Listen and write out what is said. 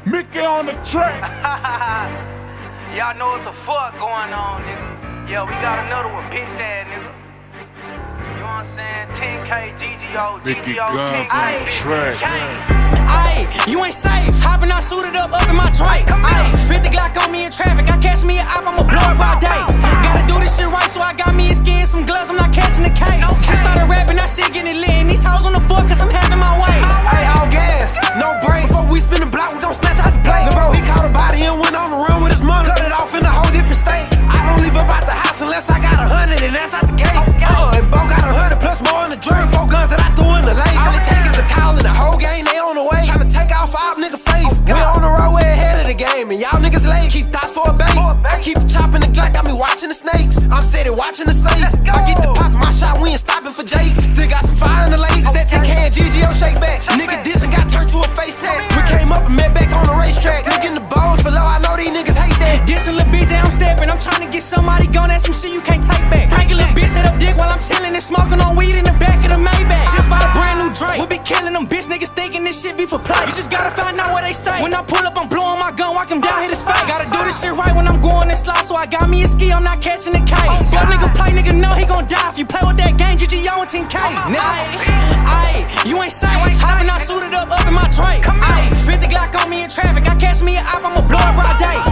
Mickey on the track. Y'all know what the fuck going on, nigga. Yeah, we got another one, bitch ass nigga. You know what I'm saying? 10K, GGO, Mickey GGO, Guns 10K, on the track. Ayy, you ain't safe. Hopping out suited up in my tray. Ayy, 50 Glock on me in traffic. I catch me an op, I'ma blow up all day. Gotta do this shit right, so I got me a skin, some gloves, I'm not catching the case. Just started rapping, I shit getting lit. And these hoes on the floor, cause I'm having my way. Ayy, all gas, no break. Before we spin the block, we gon' snatch out the plate. Lil' bro, he caught a body and went on the run with his money. Cut it off in a whole different state. I don't leave up out the house unless I got 100, and that's out the gate. And Bo got 100 plus more in the drink. 4 guns that I threw in the lake. All it take is a call and the whole game, they on the way. Tryna take off our nigga face. We on the road, way ahead of the game. And y'all niggas late, keep thoughts for a bait. I keep chopping the Glock, got me watching the snakes. I'm steady watching the safe. I get the pop, my shot, we ain't stopping for Jake. Still got some fire in the lakes. That 10K and GGO shake back. Nigga diss and got turned to a face tag. We came up and met back on the racetrack. Still getting the balls for low, I know these niggas hate that. Dissing lil' bitch, I'm stepping. I'm trying to get somebody gone. That's some shit you can't take back. Break a little bitch, head up dick while I'm chilling and smoking on weed in the back of the Maybach. Just bought a brand new Drake. We be killing them bitch niggas thinking this shit be for play. You just gotta find out where they stay. When I pull up, I'm blowing my gun, walk him down, hit his face. Gotta do this shit right when I'm going this slide, so I got me a ski, I'm not catching the case. Young nigga play, nigga know he gon' die if you play with that game, GGO and 10K. Ayy, you ain't safe. Hopping out suited up in my tray. Ayy, 50 Glock on me in traffic. I catch me an op, I'ma blow up all day.